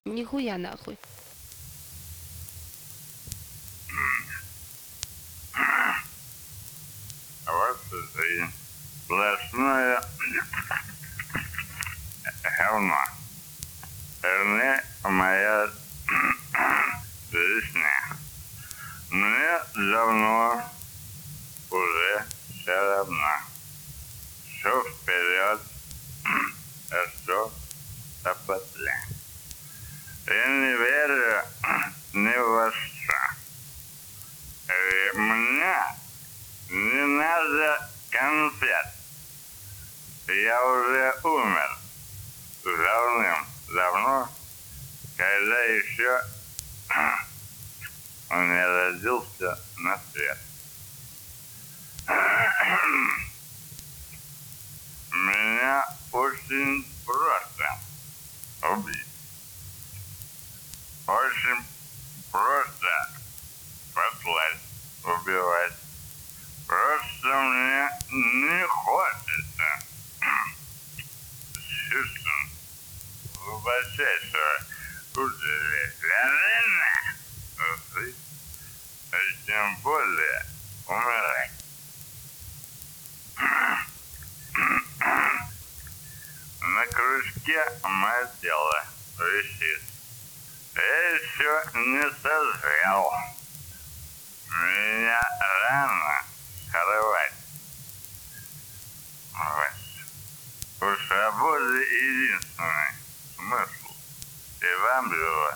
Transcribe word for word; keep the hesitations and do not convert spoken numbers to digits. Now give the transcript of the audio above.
Нихуя нахуй. Вот жизнь. Сплошное говно. Вернее, моя жизнь. Мне давно уже все равно. Все вперед, а что запотля. Я не верю ни во что. И мне не надо конфет. Я уже умер давным-давно, когда еще он не родился на свет. Меня очень просто убить. Очень просто послать убивать. Просто мне не хочется чувством глубочайшего удовлетворения жить, а тем более умирать. На кружке мое тело висит. Я еще не созрел. Меня рано скрывать. Вот. У свободы единственный смысл. И вам желаю.